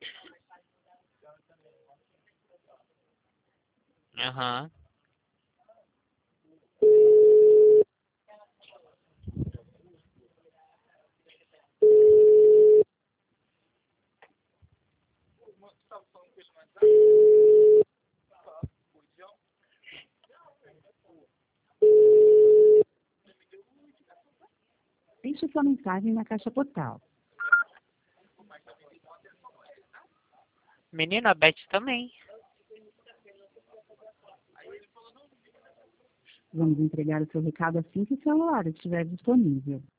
Aham. Deixe sua mensagem na caixa postal. Menina, a Beth também. Vamos entregar o seu recado assim que o celular estiver disponível.